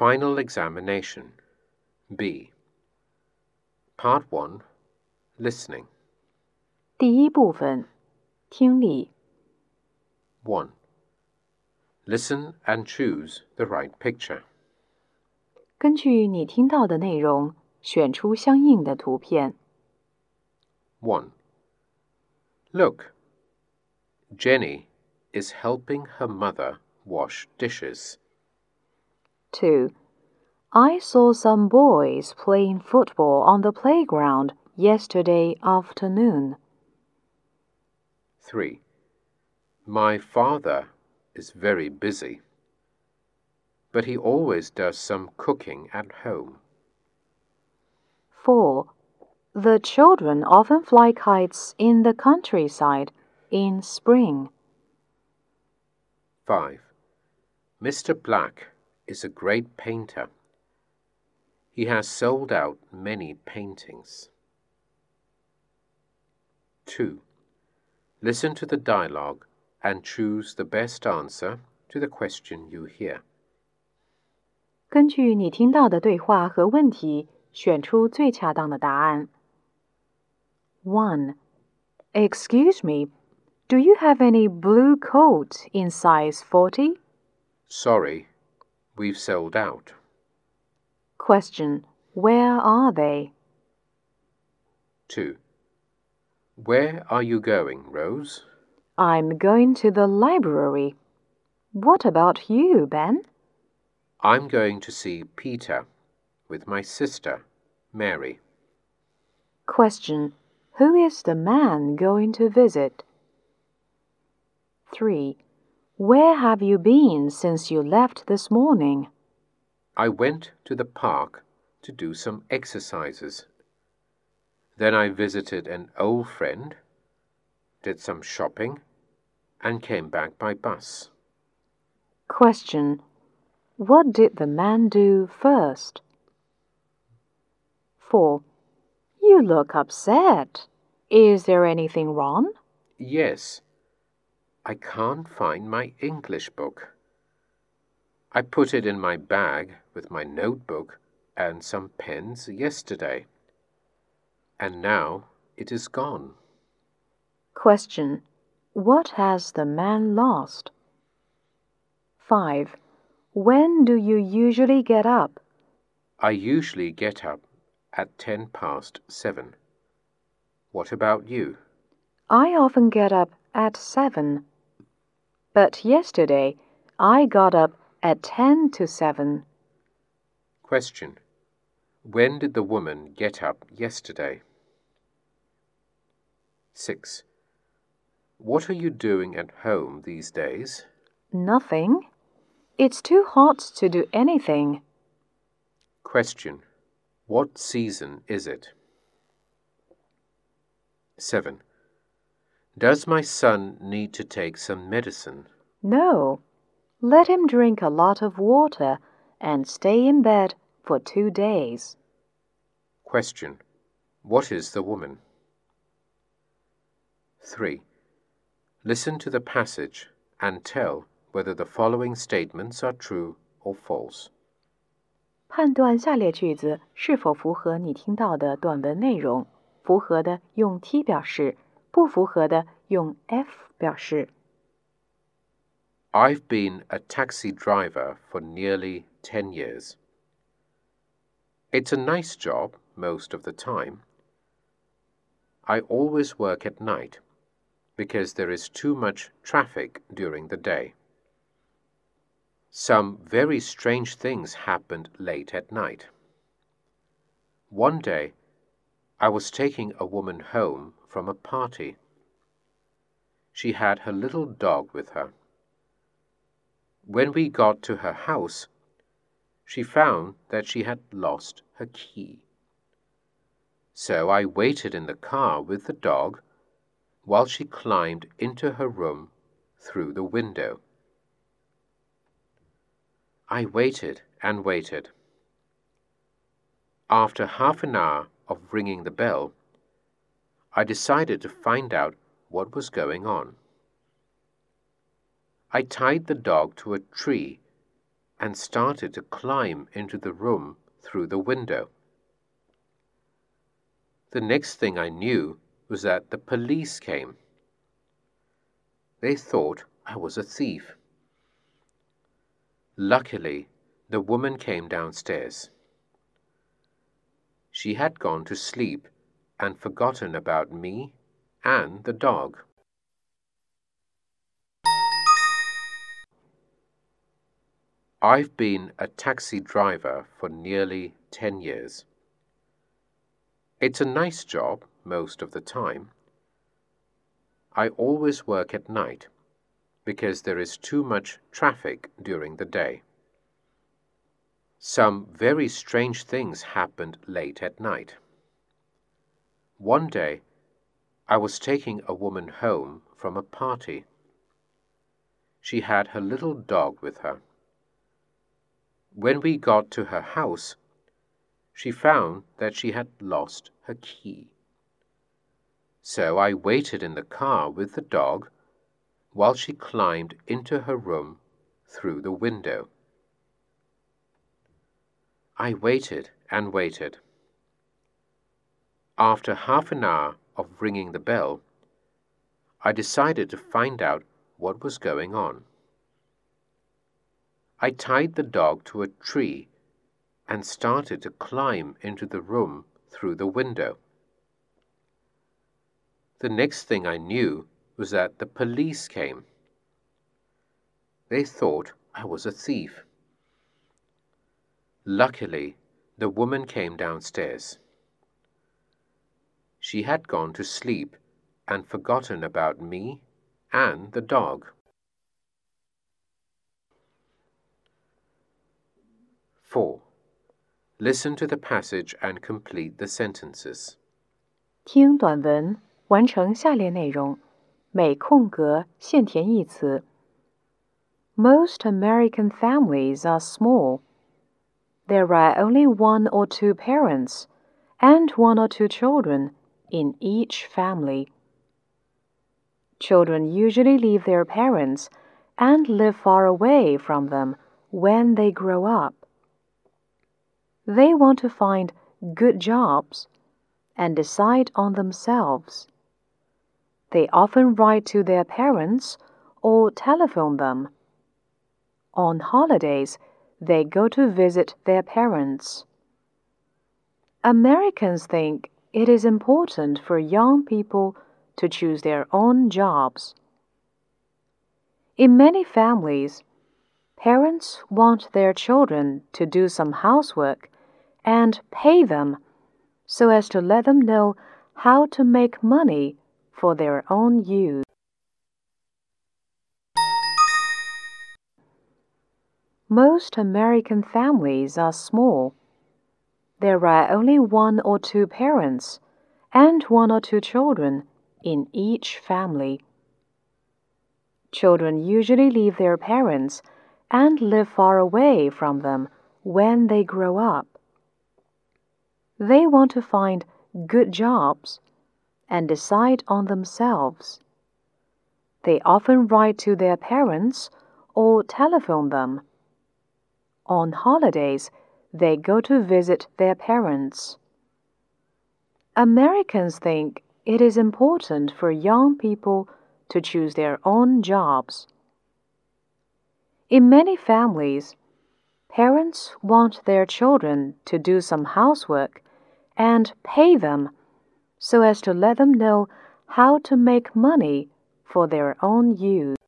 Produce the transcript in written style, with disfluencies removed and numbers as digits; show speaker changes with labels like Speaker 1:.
Speaker 1: Final examination. B. Part 1. Listening.
Speaker 2: 第一部分，听力。
Speaker 1: 1. Listen and choose the right picture.
Speaker 2: 根据你听到的内容，选出相应的图片。
Speaker 1: 1. Look, Jenny is helping her mother wash dishes.
Speaker 2: 2. I saw some boys playing football on the playground yesterday afternoon.
Speaker 1: 3. My father is very busy, but he always does some cooking at home.
Speaker 2: 4. The children often fly kites in the countryside in spring.
Speaker 1: 5. Mr. Black is a great painter. He has sold out many paintings. 2. Listen to the dialogue and choose the best answer to the question you hear.
Speaker 2: 根据你听到的对话和问题，选出最恰当的答案。 1. Excuse me, do you have any blue coat in size 40?
Speaker 1: Sorry, we've sold out.
Speaker 2: Question. Where are they?
Speaker 1: 2. Where are you going, Rose?
Speaker 2: I'm going to the library. What about you, Ben?
Speaker 1: I'm going to see Peter with my sister, Mary.
Speaker 2: Question. Who is the man going to visit? 3. Where have you been since you left this morning?
Speaker 1: I went to the park to do some exercises. Then I visited an old friend, did some shopping, and came back by bus.
Speaker 2: Question. What did the man do first? 4. You look upset. Is there anything wrong?
Speaker 1: Yes, I can't find my English book. I put it in my bag with my notebook and some pens yesterday, and now it is gone.
Speaker 2: Question. What has the man lost? 5. When do you usually get up?
Speaker 1: I usually get up at 7:10. What about you?
Speaker 2: I often get up at 7. But yesterday, I got up at 10 to 7.
Speaker 1: Question. When did the woman get up yesterday? 6. What are you doing at home these days?
Speaker 2: Nothing. It's too hot to do anything.
Speaker 1: Question. What season is it? 7. Does my son need to take some medicine?
Speaker 2: No. Let him drink a lot of water and stay in bed for 2 days.
Speaker 1: Question. What is the woman? 3. Listen to the passage and tell whether the following statements are true or false.
Speaker 2: 判断下列句子是否符合你听到的短文内容，符合的用 T 表示，不符合的用 F 表示。
Speaker 1: I've been a taxi driver for nearly 10 years. It's a nice job most of the time. I always work at night because there is too much traffic during the day. Some very strange things happened late at night. One day, I was taking a woman home from a party. She had her little dog with her. When we got to her house, she found that she had lost her key. So I waited in the car with the dog while she climbed into her room through the window. I waited and waited. After half an hour of ringing the bell, I decided to find out what was going on. I tied the dog to a tree and started to climb into the room through the window. The next thing I knew was that the police came. They thought I was a thief. Luckily, the woman came downstairs. She had gone to sleep and forgotten about me and the dog. I've been a taxi driver for nearly 10 years. It's a nice job most of the time. I always work at night because there is too much traffic during the day. Some very strange things happened late at night. One day, I was taking a woman home from a party. She had her little dog with her. When we got to her house, she found that she had lost her key. So I waited in the car with the dog while she climbed into her room through the window. I waited and waited. After half an hour of ringing the bell, I decided to find out what was going on. I tied the dog to a tree and started to climb into the room through the window. The next thing I knew was that the police came. They thought I was a thief. Luckily, the woman came downstairs. She had gone to sleep and forgotten about me and the dog. 4. Listen to the passage and complete the sentences.
Speaker 2: 听短文，完成下列内容，每空格现填一词。Most American families are small. There are only one or two parents and one or two children in each family. Children usually leave their parents and live far away from them when they grow up. They want to find good jobs and decide on themselves. They often write to their parents or telephone them. On holidays, they go to visit their parents. Americans think it is important for young people to choose their own jobs. In many families, parents want their children to do some housework and pay them so as to let them know how to make money for their own use. Most American families are small. There are only one or two parents and one or two children in each family. Children usually leave their parents and live far away from them when they grow up. They want to find good jobs and decide on themselves. They often write to their parents or telephone them. On holidays, they go to visit their parents. Americans think it is important for young people to choose their own jobs. In many families, parents want their children to do some housework and pay them so as to let them know how to make money for their own use.